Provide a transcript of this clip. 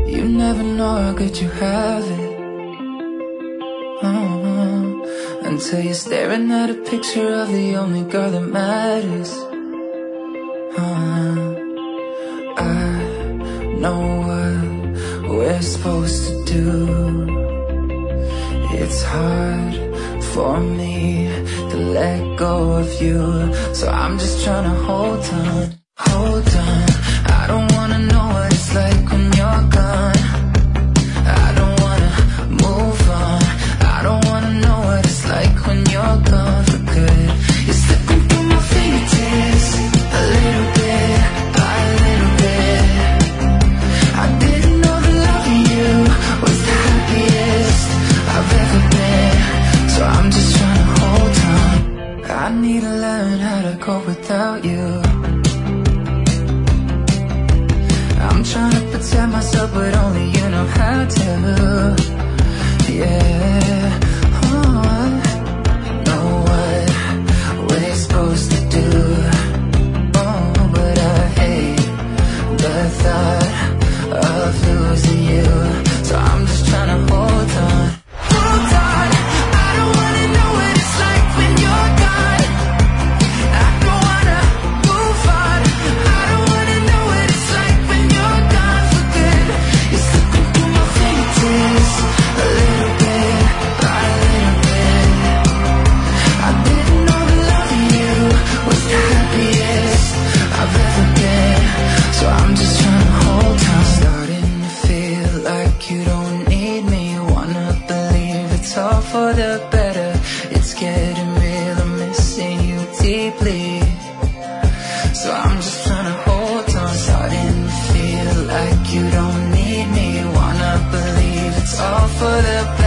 You never know how good you have it. Until you're staring at a picture of the only girl that matters. I know what we're supposed to do. It's hard for me to let go of you, so I'm just trying to hold on, hold on. I don't wanna know what it's like when you're gone. I don't wanna move on. I don't wanna know what it's like when you're gone for good. You're slipping through my fingertips, a little bit by a little bit. I didn't know that loving you was the happiest I've ever been, so I'm just trying to hold on. I need to learn how to go without you. I'm trying to protect myself, but only you know how to. Yeah, know what we're supposed to do. But I hate the thought of losing you, so I'm just trying to hold on. Hold on, I don't wanna know what it's like when you're gone. I don't wanna move on. I don't wanna know what it's like when you're gone for good. You're slipping through my fingertips, a little bit by a little bit. I didn't know that loving you was the happiest I've ever been, so I'm just trying to hold on. Starting to feel like you don't need me. Wanna believe it's all for the better. It's getting real, I'm missing you deeply, so I'm just trying to hold on. Starting to feel like you don't need me. Wanna believe it's all for the